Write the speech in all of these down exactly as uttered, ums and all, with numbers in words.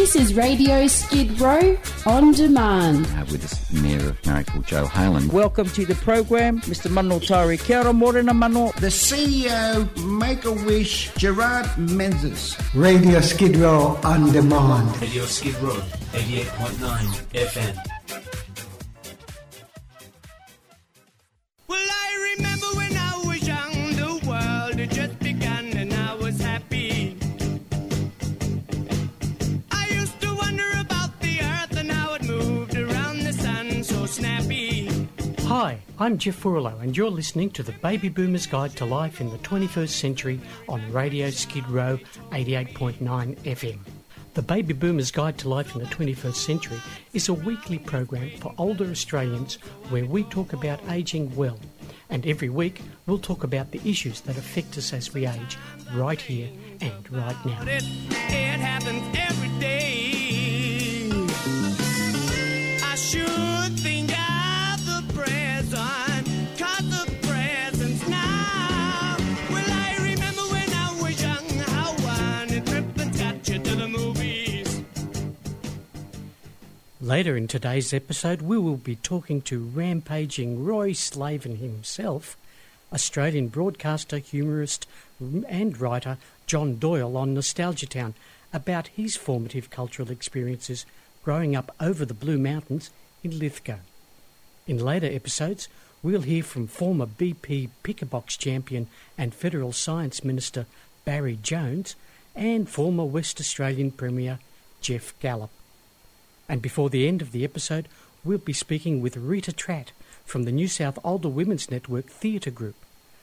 This is Radio Skid Row On Demand. We have with us Mayor of Marrickville, Joe Halen. Welcome to the program, Mister Mano Tari. Kia ora morena mano. The C E O, Make-A-Wish, Gerard Menzies. Radio Skid Row On Demand. Radio Skid Row, eighty-eight point nine F M. Well, I remember when I was young, the world had just begun and I was happy. I used to wonder about the earth and how it moved around the sun so snappy. Hi, I'm Jeff Furlow and you're listening to the Baby Boomers Guide to Life in the twenty-first Century on Radio Skid Row eighty-eight point nine F M. The Baby Boomers Guide to Life in the twenty-first Century is a weekly program for older Australians where we talk about ageing well. And every week we'll talk about the issues that affect us as we age right here and right now. It, it happens every day. I should think of the present, cause the present's now. Well, I remember when I was young, how one trip and got you to the movies. Later in today's episode, we will be talking to rampaging Roy Slaven himself, Australian broadcaster, humorist and writer John Doyle on Nostalgia Town, about his formative cultural experiences growing up over the Blue Mountains in Lithgow. In later episodes, we'll hear from former B P Pickerbox champion and Federal Science Minister Barry Jones and former West Australian Premier Jeff Gallop. And before the end of the episode, we'll be speaking with Rita Tratt from the New South Older Women's Network Theatre Group.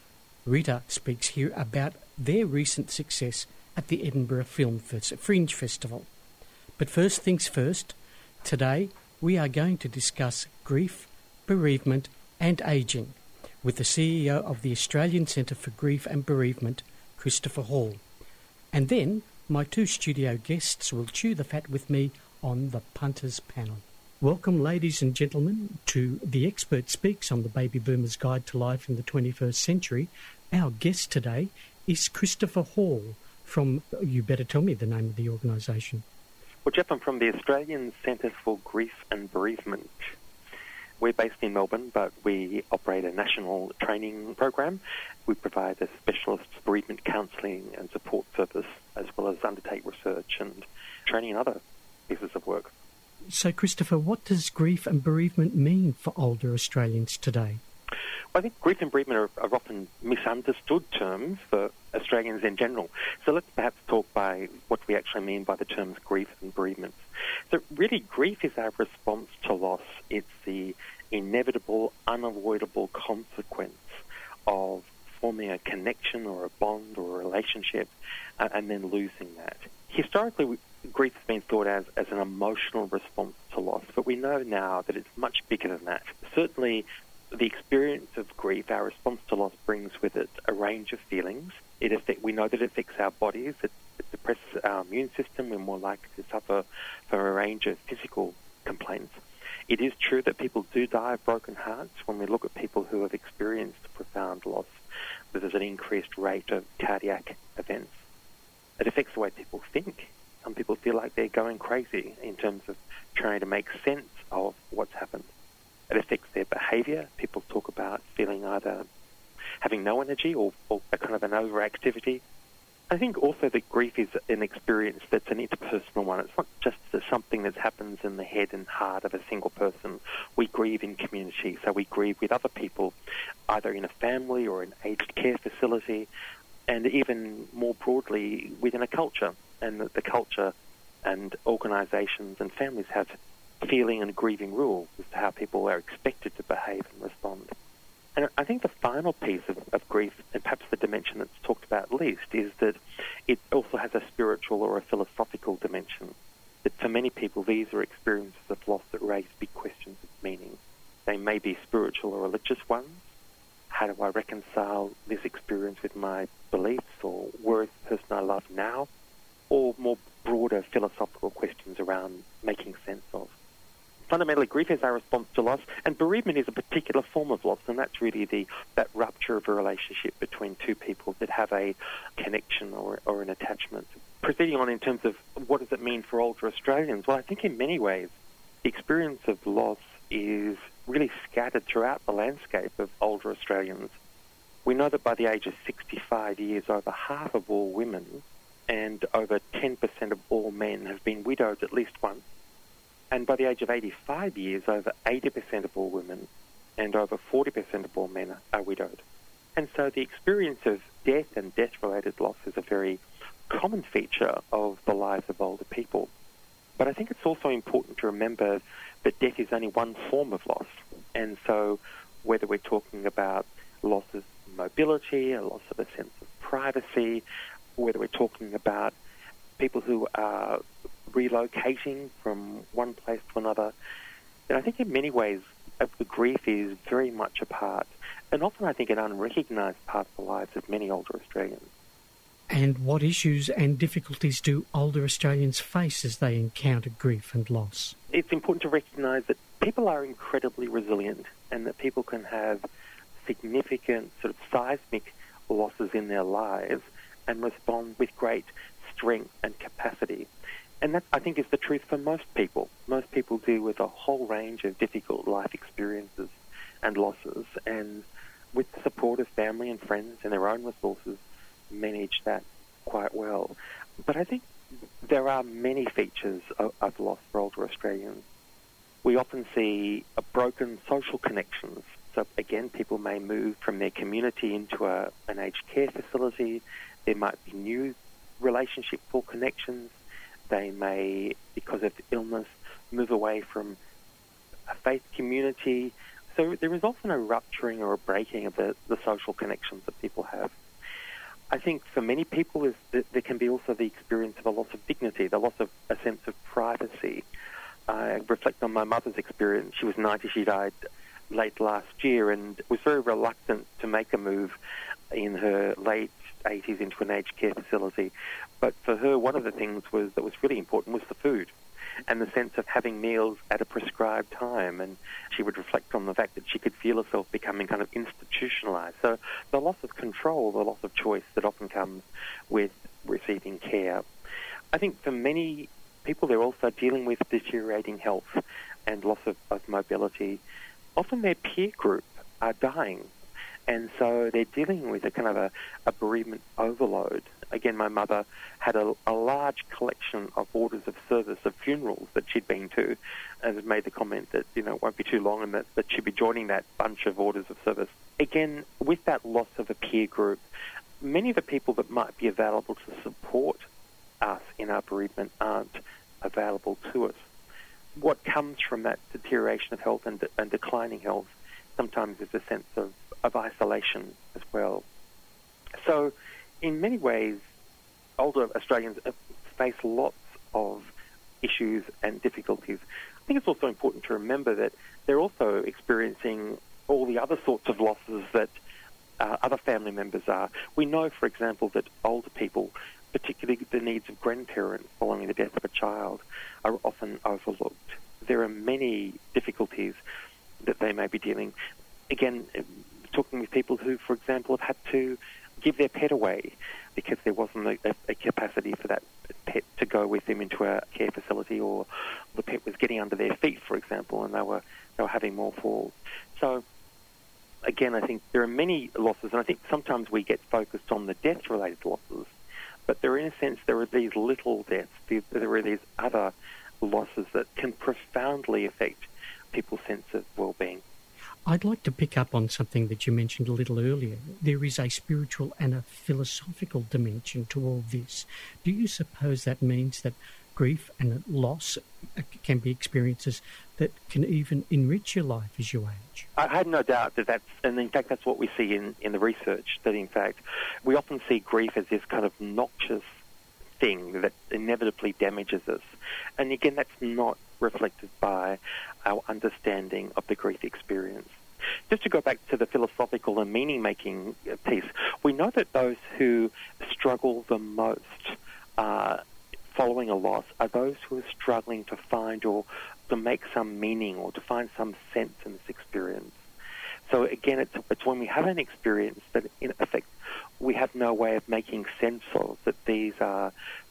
Rita speaks here about their recent success at the Edinburgh Film Fringe Festival. But first things first, today we are going to discuss grief, bereavement and ageing with the C E O of the Australian Centre for Grief and Bereavement, Christopher Hall. And then my two studio guests will chew the fat with me on the Punters panel. Welcome, ladies and gentlemen, to The Expert Speaks on the Baby Boomers Guide to Life in the twenty-first Century. Our guest today is Christopher Hall from, you better tell me the name of the organisation. Well, Jeff, I'm from the Australian Centre for Grief and Bereavement. We're based in Melbourne, but we operate a national training program. We provide a specialist bereavement counselling and support service, as well as undertake research and training and other pieces of work. So, Christopher, what does grief and bereavement mean for older Australians today? Well, I think grief and bereavement are, are often misunderstood terms for Australians in general. So let's perhaps talk by what we actually mean by the terms grief and bereavement. So really, grief is our response to loss. It's the inevitable, unavoidable consequence of forming a connection or a bond or a relationship uh, and then losing that. Historically, we, grief has been thought as, as an emotional response to loss, but we know now that it's much bigger than that. Certainly, the experience of grief, our response to loss, brings with it a range of feelings. It affect, we know that it affects our bodies. It, it depresses our immune system. We're more likely to suffer from a range of physical complaints. It is true that people do die of broken hearts. When we look at people who have experienced profound loss, there's an increased rate of cardiac events. It affects the way people think. Some people feel like they're going crazy in terms of trying to make sense of what's happened. It affects their behaviour. People talk about feeling either having no energy or, or a kind of an overactivity. I think also that grief is an experience that's an interpersonal one. It's not just something that happens in the head and heart of a single person. We grieve in community, so we grieve with other people, either in a family or an aged care facility, and even more broadly within a culture. And the, the culture and organisations and families have feeling and grieving rules as to how people are expected to behave and respond. And I think the final piece of, of grief, and perhaps the dimension that's talked about least, is that it also has a spiritual or a philosophical dimension. That for many people, these are experiences of loss that raise big questions of meaning. They may be spiritual or religious ones. How do I reconcile this experience with my beliefs, or where is the person I love now? Or more broader philosophical questions around making sense of. Fundamentally, grief is our response to loss, and bereavement is a particular form of loss, and that's really the that rupture of a relationship between two people that have a connection or, or an attachment proceeding on in terms of what does it mean for older Australians, well, I think in many ways the experience of loss is really scattered throughout the landscape of older Australians. We know that by the age of sixty-five years, over half of all women and over ten percent of all men have been widowed at least once. And by the age of eighty-five years, over eighty percent of all women and over forty percent of all men are widowed. And so the experience of death and death-related loss is a very common feature of the lives of older people. But I think it's also important to remember that death is only one form of loss. And so whether we're talking about loss of mobility, a loss of a sense of privacy, whether we're talking about people who are relocating from one place to another, then I think in many ways the grief is very much a part, and often I think an unrecognised part of the lives of many older Australians. And what issues and difficulties do older Australians face as they encounter grief and loss? It's important to recognise that people are incredibly resilient and that people can have significant sort of seismic losses in their lives and respond with great strength and capacity. And that, I think, is the truth for most people. Most people deal with a whole range of difficult life experiences and losses, and with the support of family and friends and their own resources, manage that quite well. But I think there are many features of, of loss for older Australians. We often see a broken social connections. So again, people may move from their community into a, an aged care facility. There might be new relationships or connections. They may, because of illness, move away from a faith community. So there is often a rupturing or a breaking of the, the social connections that people have. I think for many people is that there can be also the experience of a loss of dignity, the loss of a sense of privacy. I reflect on my mother's experience. She was ninety, she died late last year, and was very reluctant to make a move in her late eighties into an aged care facility. But for her, one of the things was that was really important was the food and the sense of having meals at a prescribed time. And she would reflect on the fact that she could feel herself becoming kind of institutionalized. So the loss of control, the loss of choice that often comes with receiving care. I think for many people, they're also dealing with deteriorating health and loss of, of mobility. Often their peer group are dying, and so they're dealing with a kind of a, a bereavement overload. Again, my mother had a, a large collection of orders of service of funerals that she'd been to, and had made the comment that, you know, it won't be too long and that, that she'd be joining that bunch of orders of service. Again, with that loss of a peer group, many of the people that might be available to support us in our bereavement aren't available to us. What comes from that deterioration of health and, de- and declining health sometimes is a sense of, of isolation as well. So in many ways, older Australians face lots of issues and difficulties. I think it's also important to remember that they're also experiencing all the other sorts of losses that uh, other family members are. We know, for example, that older people, particularly the needs of grandparents following the death of a child, are often overlooked. There are many difficulties that they may be dealing. Again, talking with people who, for example, have had to give their pet away because there wasn't a, a capacity for that pet to go with them into a care facility, or the pet was getting under their feet, for example, and they were they were having more falls. So again, I think there are many losses, and I think sometimes we get focused on the death-related losses, but there, in a sense, there are these little deaths, there are these other losses that can profoundly affect people's sense of well-being. I'd like to pick up on something that you mentioned a little earlier. There is a spiritual and a philosophical dimension to all this. Do you suppose that means that grief and loss can be experiences that can even enrich your life as you age? I have no doubt that that's, and in fact that's what we see in, in the research, that in fact we often see grief as this kind of noxious thing that inevitably damages us. And again, that's not reflected by our understanding of the grief experience. Just to go back to the philosophical and meaning-making piece, we know that those who struggle the most uh, following a loss are those who are struggling to find or to make some meaning or to find some sense in this experience. So again, it's, it's when we have an experience that in effect we have no way of making sense of, that these are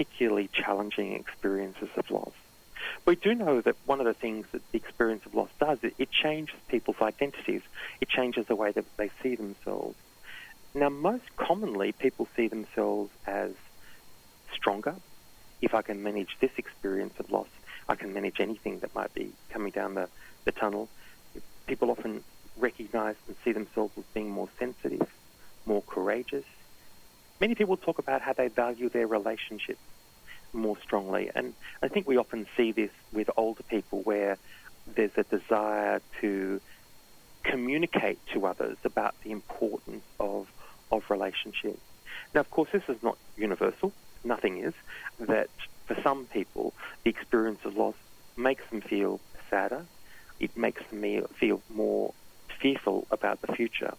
particularly challenging experiences of loss. We do know that one of the things that the experience of loss does, it, it changes people's identities. It changes the way that they see themselves. Now, most commonly, people see themselves as stronger. If I can manage this experience of loss, I can manage anything that might be coming down the, the tunnel. People often recognise and see themselves as being more sensitive, more courageous. Many people talk about how they value their relationships more strongly, and I think we often see this with older people where there's a desire to communicate to others about the importance of, of relationships. Now, of course, this is not universal. Nothing is. That for some people, the experience of loss makes them feel sadder. It makes them feel more fearful about the future.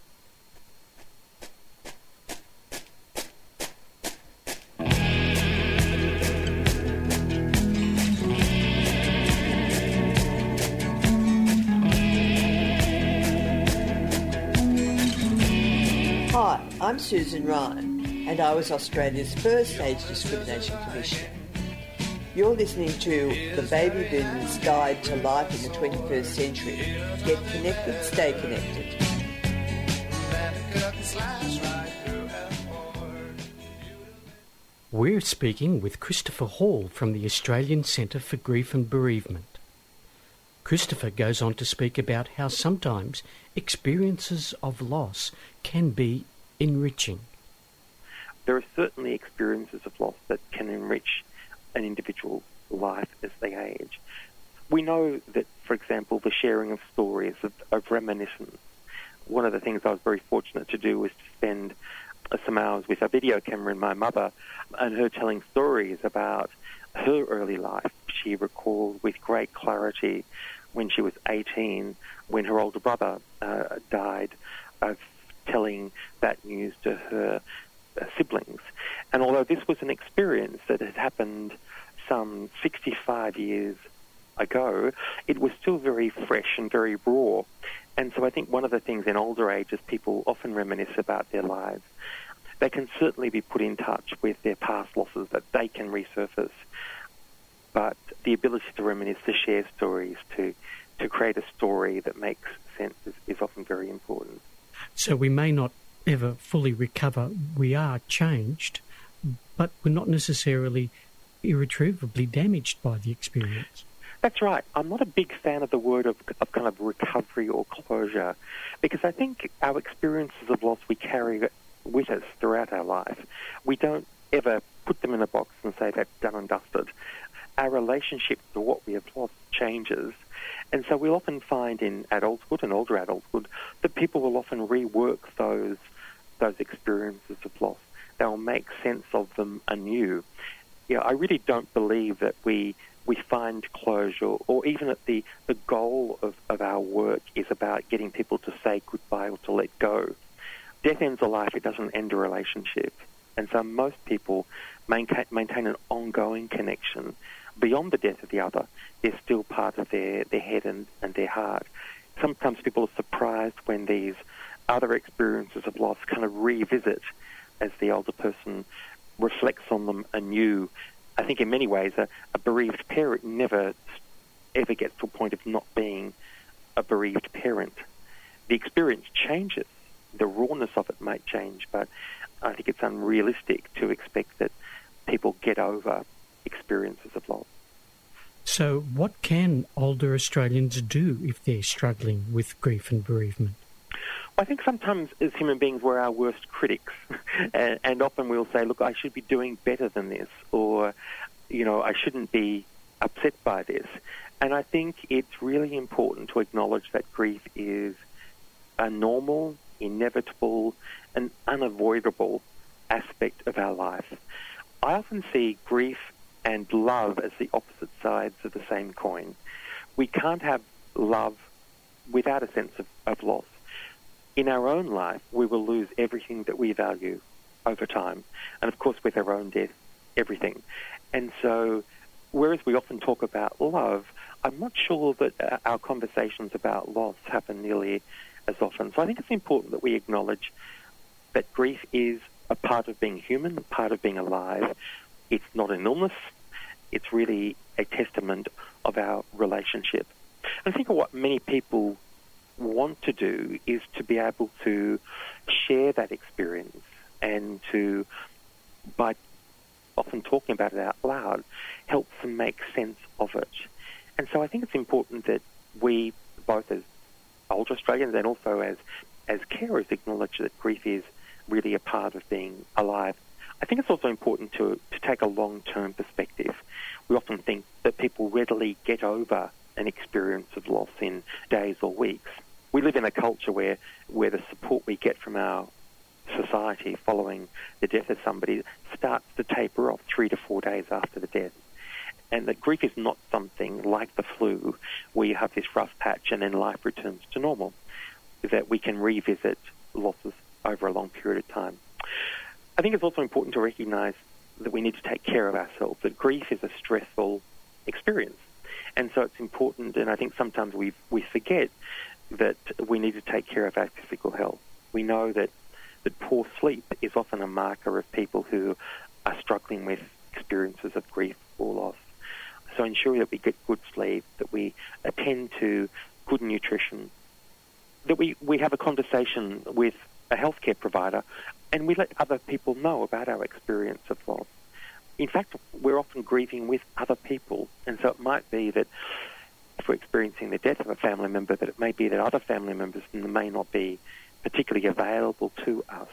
Hi, I'm Susan Ryan, and I was Australia's first Age Discrimination Commissioner. You're listening to The Baby Boomers Guide to Life in the twenty-first Century. Get connected, stay connected. We're speaking with Christopher Hall from the Australian Centre for Grief and Bereavement. Christopher goes on to speak about how sometimes experiences of loss can be enriching. There are certainly experiences of loss that can enrich an individual's life as they age. We know that, for example, the sharing of stories, of, of reminiscence. One of the things I was very fortunate to do was to spend uh, some hours with a video camera and my mother and her telling stories about her early life. She recalled with great clarity when she was eighteen, when her older brother uh, died, of telling that news to her uh, siblings. And although this was an experience that had happened some sixty-five years ago, it was still very fresh and very raw. And so I think one of the things in older ages people often reminisce about their lives. They can certainly be put in touch with their past losses, that they can resurface. But the ability to reminisce, to share stories, to, to create a story that makes sense is, is often very important. So we may not ever fully recover. We are changed, but we're not necessarily irretrievably damaged by the experience. That's right. I'm not a big fan of the word of, of kind of recovery or closure, because I think our experiences of loss we carry with us throughout our life. We don't ever put them in a box and say that's done and dusted. Our relationship to what we have lost changes. And so we'll often find in adulthood and older adulthood that people will often rework those those experiences of loss. They'll make sense of them anew. Yeah, I really don't believe that we we find closure, or even that the, the goal of, of our work is about getting people to say goodbye or to let go. Death ends a life, it doesn't end a relationship. And so most people maintain, maintain an ongoing connection. Beyond the death of the other, they're still part of their, their head and, and their heart. Sometimes people are surprised when these other experiences of loss kind of revisit as the older person reflects on them anew. I think in many ways a, a bereaved parent never ever gets to a point of not being a bereaved parent. The experience changes. The rawness of it might change, but I think it's unrealistic to expect that people get over experiences of loss. So what can older Australians do if they're struggling with grief and bereavement? I think sometimes as human beings we're our worst critics, and, and often we'll say, look, I should be doing better than this, or, you know, I shouldn't be upset by this. And I think it's really important to acknowledge that grief is a normal, inevitable, and unavoidable aspect of our life. I often see grief and love as the opposite sides of the same coin. We can't have love without a sense of, of loss. In our own life, we will lose everything that we value over time. And of course, with our own death, everything. And so, whereas we often talk about love, I'm not sure that our conversations about loss happen nearly as often. So I think it's important that we acknowledge that grief is a part of being human, a part of being alive. It's not an illness. It's really a testament of our relationship. And I think what many people want to do is to be able to share that experience and to, by often talking about it out loud, help them make sense of it. And so I think it's important that we, both as older Australians and also as, as carers, acknowledge that grief is really a part of being alive. I think it's also important to, to take a long-term perspective. We often think that people readily get over an experience of loss in days or weeks. We live in a culture where, where the support we get from our society following the death of somebody starts to taper off three to four days after the death. And that grief is not something like the flu where you have this rough patch and then life returns to normal, that we can revisit losses over a long period of time. I think it's also important to recognise that we need to take care of ourselves, that grief is a stressful experience. And so it's important, and I think sometimes we we forget that we need to take care of our physical health. We know that, that poor sleep is often a marker of people who are struggling with experiences of grief or loss. So ensure that we get good sleep, that we attend to good nutrition, that we, we have a conversation with a healthcare provider, and we let other people know about our experience of loss. In fact, we're often grieving with other people, and so it might be that if we're experiencing the death of a family member, that it may be that other family members may not be particularly available to us.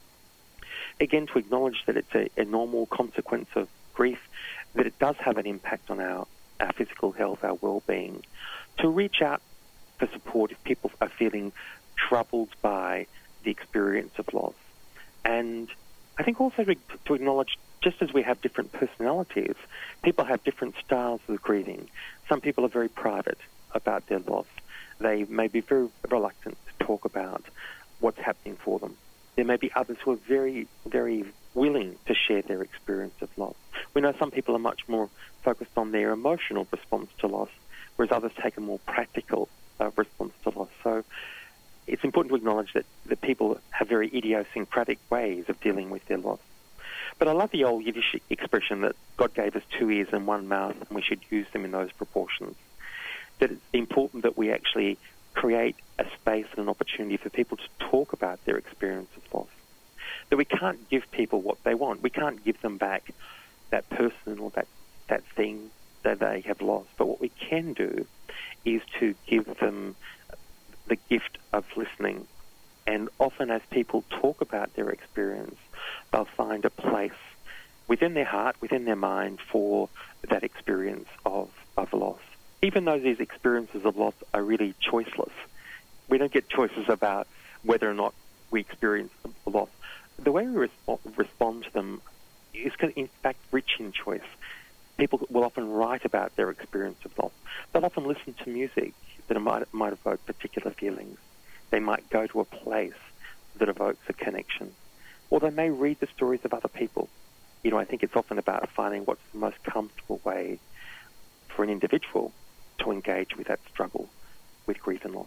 Again, to acknowledge that it's a, a normal consequence of grief, that it does have an impact on our, our physical health, our well-being, to reach out for support if people are feeling troubled by the experience of loss. And I think also to, to acknowledge, just as we have different personalities, people have different styles of grieving. Some people are very private about their loss. They may be very reluctant to talk about what's happening for them. There may be others who are very, very willing to share their experience of loss. We know some people are much more focused on their emotional response to loss, whereas others take a more practical uh, response to loss. So it's important to acknowledge that, that people have very idiosyncratic ways of dealing with their loss. But I love the old Yiddish expression that God gave us two ears and one mouth, and we should use them in those proportions. That it's important that we actually create a space and an opportunity for people to talk about their experience of loss. That we can't give people what they want. We can't give them back that person or that, that thing that they have lost. But what we can do is to give them the gift of listening. And often as people talk about their experience, they'll find a place within their heart, within their mind, for that experience of, of loss. Even though these experiences of loss are really choiceless, we don't get choices about whether or not we experience a loss. The way we resp- respond to them is, in fact, rich in choice. People will often write about their experience of loss. They'll often listen to music that might, might evoke particular feelings. They might go to a place that evokes a connection. Or they may read the stories of other people. You know, I think it's often about finding what's the most comfortable way for an individual to engage with that struggle with grief and loss.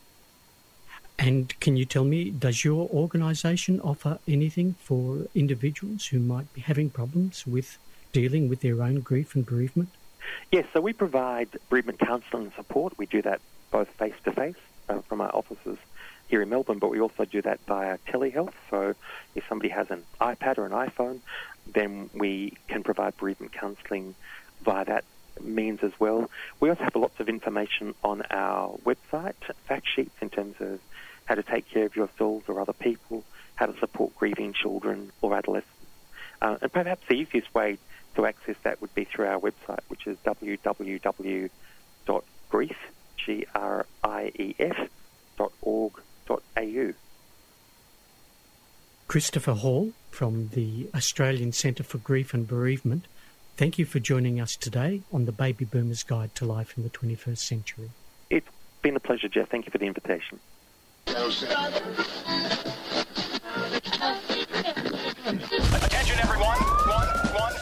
And can you tell me, does your organisation offer anything for individuals who might be having problems with dealing with their own grief and bereavement? Yes, so we provide bereavement counselling and support. We do that both face-to-face uh, from our offices here in Melbourne, but we also do that via telehealth. So if somebody has an iPad or an iPhone, then we can provide bereavement counselling via that means as well. We also have lots of information on our website, fact sheets in terms of how to take care of yourselves or other people, how to support grieving children or adolescents. Uh, and perhaps the easiest way to access that would be through our website, which is w w w dot grief, G R I E F, dot org dot a u. Christopher Hall from the Australian Centre for Grief and Bereavement, thank you for joining us today on the Baby Boomers Guide to Life in the twenty-first Century. It's been a pleasure, Jeff. Thank you for the invitation. Attention everyone, one, one.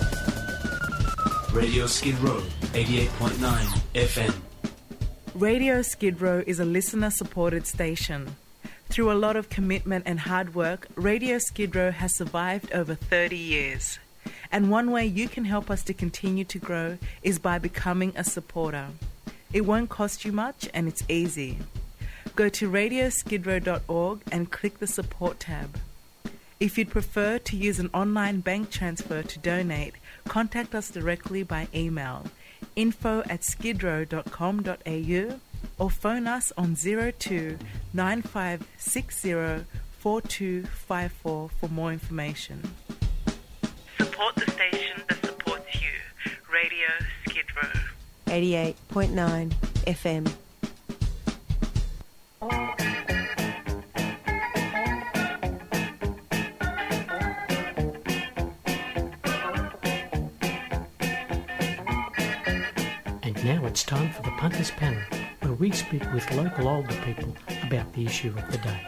Radio Skid Row, eighty-eight point nine F M. Radio Skid Row is a listener-supported station. Through a lot of commitment and hard work, Radio Skid Row has survived over thirty years. And one way you can help us to continue to grow is by becoming a supporter. It won't cost you much and it's easy. Go to radio skid row dot org and click the support tab. If you'd prefer to use an online bank transfer to donate, contact us directly by email info at skidrow dot com dot a u or phone us on zero two nine five six zero four two five four for more information. Support the station that supports you. Radio Skid Row. eighty-eight point nine F M. And now it's time for the Punters Panel, where we speak with local older people about the issue of the day.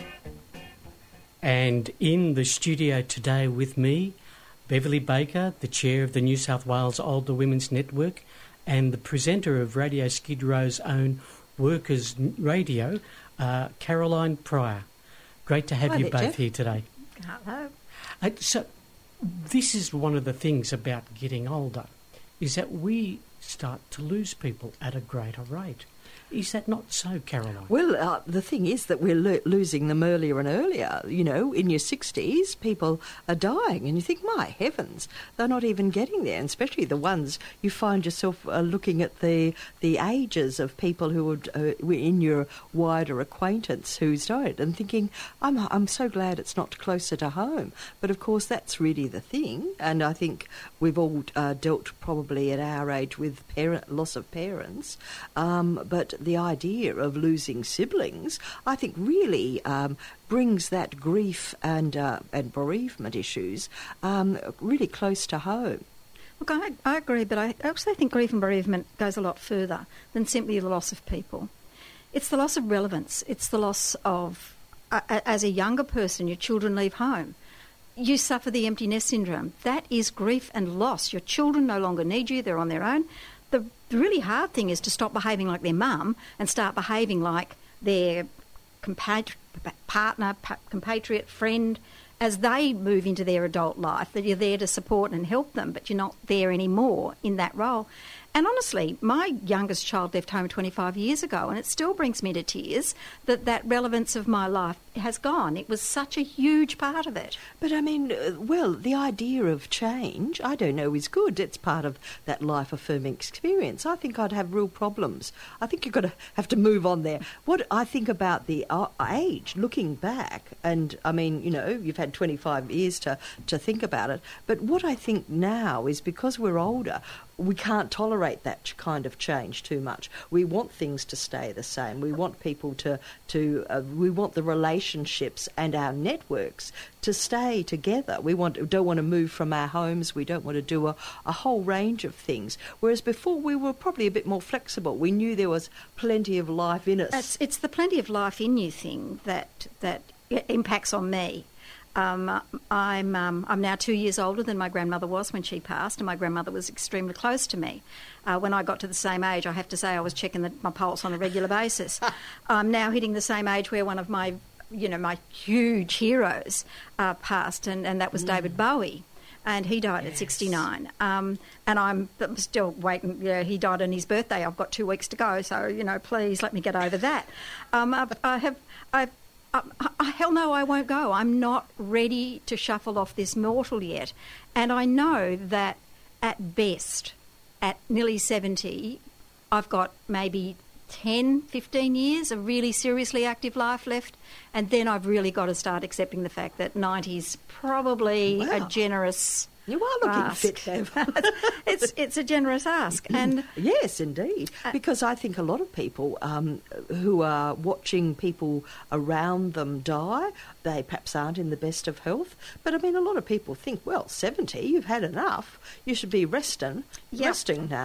And in the studio today with me, Beverly Baker, the chair of the New South Wales Older Women's Network and the presenter of Radio Skid Row's own Workers Radio, uh, Caroline Pryor. Great to have Hi you there, both Jeff. here today. Hello. Uh, so this is one of the things about getting older, is that we start to lose people at a greater rate. Is that not so, Caroline? Well, uh, the thing is that we're lo- losing them earlier and earlier. You know, in your sixties, people are dying, and you think, my heavens, they're not even getting there, and especially the ones you find yourself uh, looking at the the ages of people who would, uh, were in your wider acquaintance who's died, and thinking, I'm, I'm so glad it's not closer to home. But, of course, that's really the thing, and I think we've all uh, dealt probably at our age with parent, loss of parents, um, but the idea of losing siblings, I think, really um, brings that grief and uh, and bereavement issues um, really close to home. Look, I, I agree, but I actually think grief and bereavement goes a lot further than simply the loss of people. It's the loss of relevance. It's the loss of, uh, as a younger person, your children leave home. You suffer the empty nest syndrome. That is grief and loss. Your children no longer need you. They're on their own. The, the really hard thing is to stop behaving like their mum and start behaving like their compatri- partner, pa- compatriot, friend, as they move into their adult life, that you're there to support and help them, but you're not there anymore in that role. And honestly, my youngest child left home twenty-five years ago, and it still brings me to tears that that relevance of my life has gone. It was such a huge part of it. But, I mean, uh, well, the idea of change, I don't know, is good. It's part of that life-affirming experience. I think I'd have real problems. I think you've got to have to move on there. What I think about the uh, age, looking back, and, I mean, you know, you've had twenty-five years to, to think about it, but what I think now is because we're older, we can't tolerate that kind of change too much. We want things to stay the same. We want people to, to uh, we want the relationships and our networks to stay together. We want don't want to move from our homes. We don't want to do a, a whole range of things. Whereas before we were probably a bit more flexible. We knew there was plenty of life in us. It's, it's the plenty of life in you thing that, that impacts on me. Um, I'm um, I'm now two years older than my grandmother was when she passed, and my grandmother was extremely close to me. Uh, when I got to the same age, I have to say I was checking the, my pulse on a regular basis. I'm now hitting the same age where one of my, you know, my huge heroes uh, passed, and, and that was mm. David Bowie. And he died yes. at sixty-nine. Um, and I'm still waiting. You know, he died on his birthday. I've got two weeks to go, so, you know, please let me get over that. Um, I, I have... I've, Uh, uh, hell no, I won't go. I'm not ready to shuffle off this mortal yet. And I know that at best, at nearly seventy, I've got maybe ten, fifteen years of really seriously active life left. And then I've really got to start accepting the fact that ninety is probably wow. a generous... You are looking ask. fit, Bev. it's it's a generous ask, and yes, indeed, because I think a lot of people um, who are watching people around them die, they perhaps aren't in the best of health. But I mean, a lot of people think, well, seventy, you've had enough. You should be resting, yep. resting now.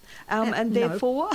Um, Uh, and no. therefore,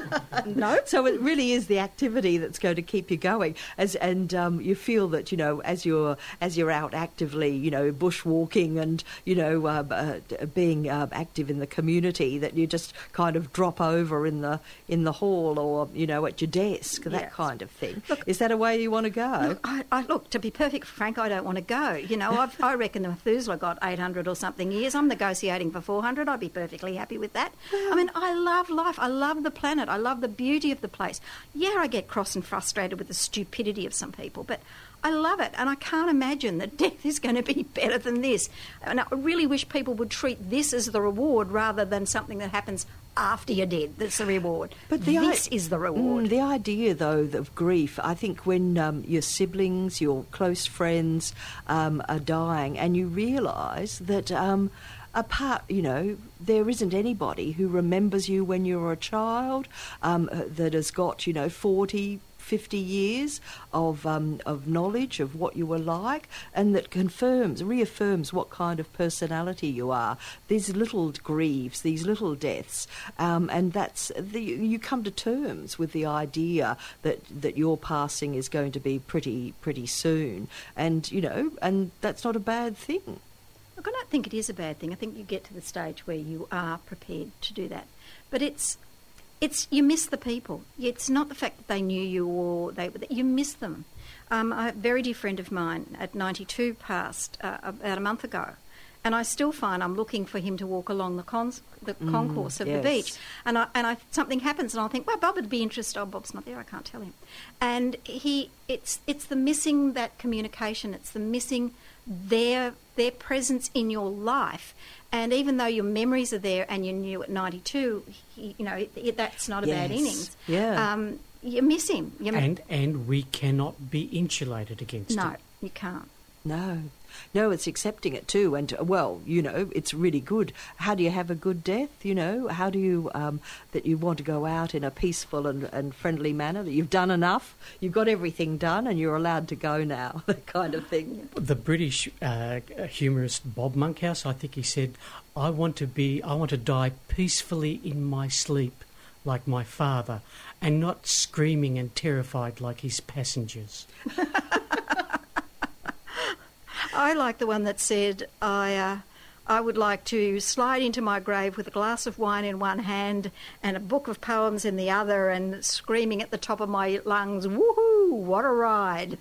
no. So it really is the activity that's going to keep you going, as and um, you feel that you know as you're as you're out actively, you know, bushwalking and you know uh, uh, being uh, active in the community, that you just kind of drop over in the in the hall or you know at your desk, that Yes. kind of thing. Look, is that a way you want to go? Look, I, I, look, to be perfectly frank, I don't want to go. You know, I've, I reckon the Methuselah got eight hundred or something years. I'm negotiating for four hundred. I'd be perfectly happy with that. I mean, I love life. I love the planet. I love the beauty of the place. Yeah, I get cross and frustrated with the stupidity of some people, but I love it, and I can't imagine that death is going to be better than this. And I really wish people would treat this as the reward rather than something that happens after you're dead. That's the reward. But the this I- is the reward. Mm, the idea, though, of grief, I think when um, your siblings, your close friends um, are dying and you realise that um, apart, you know, there isn't anybody who remembers you when you were a child um, that has got, you know, forty, fifty years of um, of knowledge of what you were like, and that confirms, reaffirms what kind of personality you are. These little grieves, these little deaths, um, and that's the, you come to terms with the idea that that your passing is going to be pretty pretty soon, and you know, and that's not a bad thing. Look, I don't think it is a bad thing. I think you get to the stage where you are prepared to do that, but it's. It's you miss the people. It's not the fact that they knew you or they you miss them. Um, a very dear friend of mine at ninety-two passed uh, about a month ago, and I still find I'm looking for him to walk along the, cons- the Mm, concourse of yes. the beach, and I, and I, something happens, and I'll think, well, Bob would be interested. Oh, Bob's not there. I can't tell him. And he, it's it's the missing that communication. It's the missing their their presence in your life. And even though your memories are there and you knew at ninety-two, he, you know, it, it, that's not a Yes. bad innings. Yeah. Um, you miss him. You And and we cannot be insulated against no, it. you can't. No. No, it's accepting it too. And, uh, well, you know, it's really good. How do you have a good death, you know? How do you, um, that you want to go out in a peaceful and, and friendly manner, that you've done enough, you've got everything done and you're allowed to go now, that kind of thing. The British uh, humorist Bob Monkhouse, I think he said, I want to be, I want to die peacefully in my sleep like my father and not screaming and terrified like his passengers. I like the one that said, I, uh, I would like to slide into my grave with a glass of wine in one hand and a book of poems in the other and screaming at the top of my lungs, woohoo, what a ride.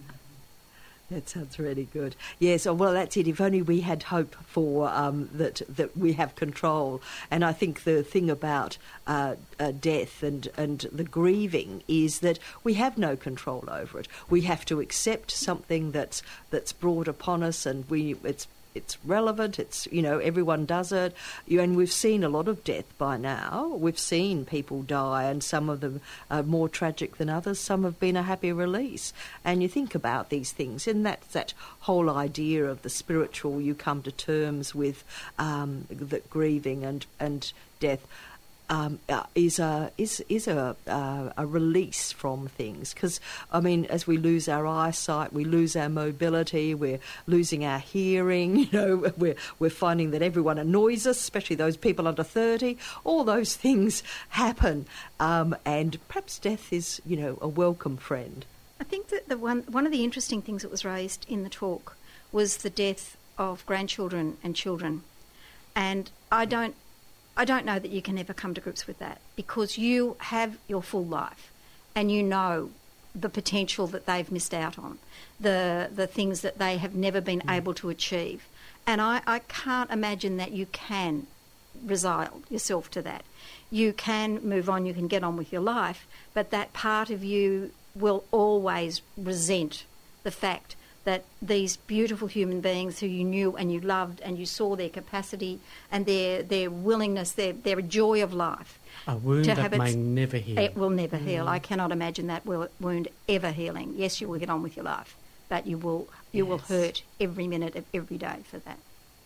That sounds really good. Yes, oh, well, that's it. If only we had hope for um, that that we have control. And I think the thing about uh, uh, death and, and the grieving is that we have no control over it. We have to accept something that's that's brought upon us, and we it's it's relevant. It's, you know, everyone does it. You, and we've seen a lot of death by now. We've seen people die, and some of them are more tragic than others. Some have been a happy release. And you think about these things, and that's that whole idea of the spiritual. You come to terms with um, that grieving and and death. Um, uh, is a is is a uh, a release from things, because I mean, as we lose our eyesight, we lose our mobility, we're losing our hearing. You know, we're we're finding that everyone annoys us, especially those people under thirty. All those things happen, um, and perhaps death is, you know, a welcome friend. I think that the one one of the interesting things that was raised in the talk was the death of grandchildren and children, and I don't. I don't know that you can ever come to grips with that, because you have your full life and you know the potential that they've missed out on, the the things that they have never been mm. able to achieve. And I, I can't imagine that you can resign yourself to that. You can move on, you can get on with your life, but that part of you will always resent the fact that these beautiful human beings who you knew and you loved and you saw their capacity and their their willingness, their their joy of life. A wound to that have may its, never heal. It will never Mm. heal. I cannot imagine that wound ever healing. Yes, you will get on with your life, but you will you Yes. will hurt every minute of every day for that.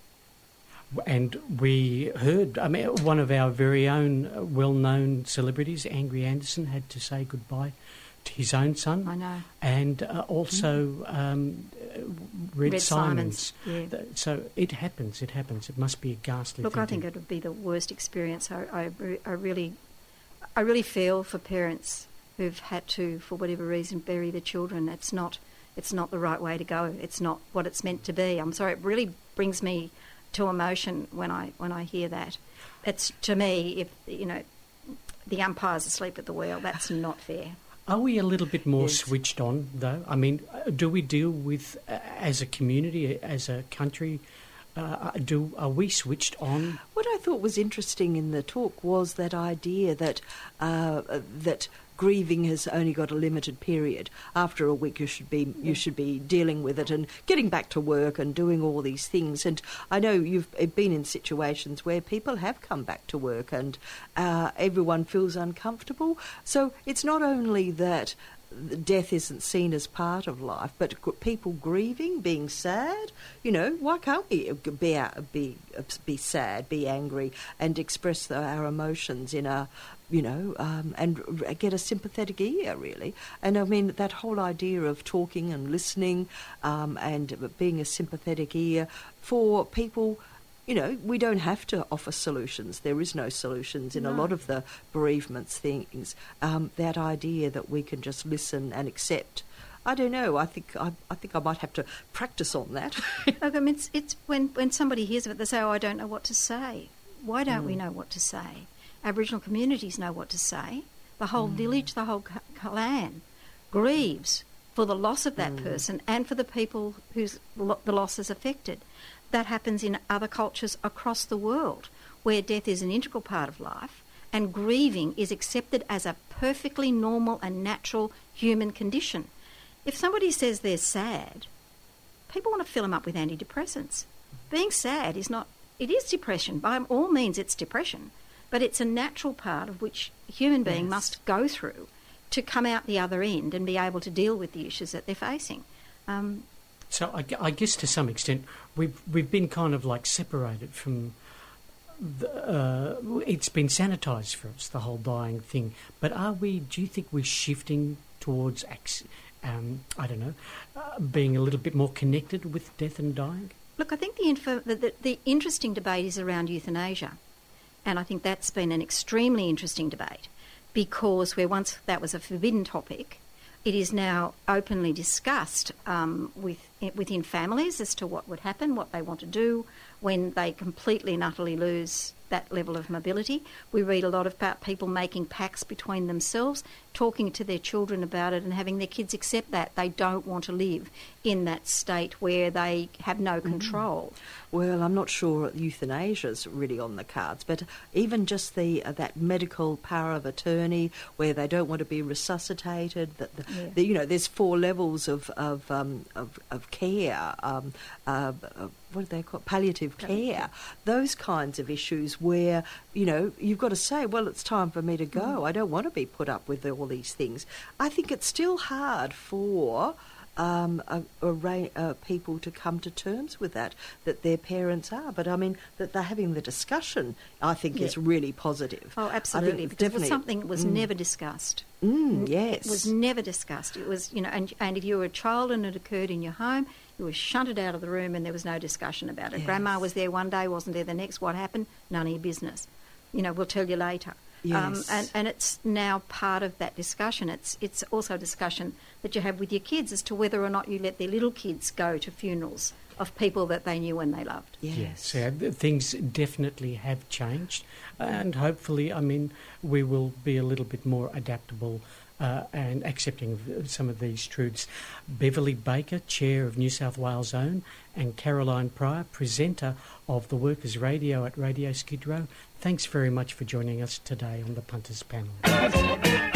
And we heard, I mean, one of our very own well-known celebrities, Angry Anderson, had to say goodbye his own son. I know. And uh, also mm. um, Red, Red Simons. Simons. Yeah. So it happens, it happens. It must be a ghastly Look, thing. I think it would be the worst experience. I, I, I really I really feel for parents who've had to, for whatever reason, bury their children. It's not it's not the right way to go. It's not what it's meant to be. I'm sorry, it really brings me to emotion when I when I hear that. It's, to me, if, you know, the umpire's asleep at the wheel, that's not fair. Are we a little bit more yes. switched on, though? I mean, do we deal with, uh, as a community, as a country, uh, do are we switched on? What I thought was interesting in the talk was that idea that uh, that grieving has only got a limited period. After a week, you should be you should be dealing with it and getting back to work and doing all these things. And I know you've been in situations where people have come back to work and uh, everyone feels uncomfortable. So it's not only that death isn't seen as part of life, but people grieving, being sad. You know, why can't we be be be sad, be angry, and express our emotions in a, you know, um, and get a sympathetic ear, really? And I mean, that whole idea of talking and listening, um, and being a sympathetic ear for people. You know, we don't have to offer solutions. There is no solutions in no. a lot of the bereavements things. Um, that idea that we can just listen and accept. I don't know. I think I, I think I might have to practice on that. Look, I mean, it's, it's when when somebody hears of it, they say, "Oh, I don't know what to say." Why don't mm. we know what to say? Aboriginal communities know what to say. The whole mm. village, the whole clan, grieves for the loss of that mm. person and for the people whose lo- the loss has affected. That happens in other cultures across the world, where death is an integral part of life and grieving is accepted as a perfectly normal and natural human condition. If somebody says they're sad, people want to fill them up with antidepressants. Being sad is not... It is depression. By all means, it's depression. But it's a natural part of which a human being yes. must go through to come out the other end and be able to deal with the issues that they're facing. Um, So I, I guess to some extent we've we've been kind of like separated from. The, uh, it's been sanitised for us, the whole dying thing. But are we? Do you think we're shifting towards, um, I don't know, uh, being a little bit more connected with death and dying? Look, I think the, info, the, the the interesting debate is around euthanasia, and I think that's been an extremely interesting debate because where once that was a forbidden topic. It is now openly discussed um, with, within families as to what would happen, what they want to do when they completely and utterly lose that level of mobility. We read a lot about people making pacts between themselves, talking to their children about it and having their kids accept that. They don't want to live in that state where they have no control. Mm. Well, I'm not sure euthanasia's really on the cards, but even just the uh, that medical power of attorney where they don't want to be resuscitated, that the, yeah. the, you know, there's four levels of of um, of, of care. Um, uh, uh, what do they call it? Palliative care. Those kinds of issues where, you know, you've got to say, well, it's time for me to go. Mm. I don't want to be put up with all these things. I think it's still hard for um, a, a, uh, people to come to terms with that, that their parents are. But, I mean, that they're having the discussion, I think, yeah. is really positive. Oh, absolutely, because it was something that was mm. never discussed. Mm, yes. It was never discussed. It was, you know, and, and if you were a child and it occurred in your home, you were shunted out of the room and there was no discussion about it. Yes. Grandma was there one day, wasn't there the next. What happened? None of your business. You know, we'll tell you later. Yes. Um, and, and it's now part of that discussion. It's it's also a discussion that you have with your kids as to whether or not you let their little kids go to funerals of people that they knew and they loved. Yes, yeah, things definitely have changed, and hopefully, I mean, we will be a little bit more adaptable uh, and accepting of some of these truths. Beverly Baker, Chair of New South Wales Own, and Caroline Pryor, Presenter of the Workers' Radio at Radio Skid Row. Thanks very much for joining us today on the Punters Panel.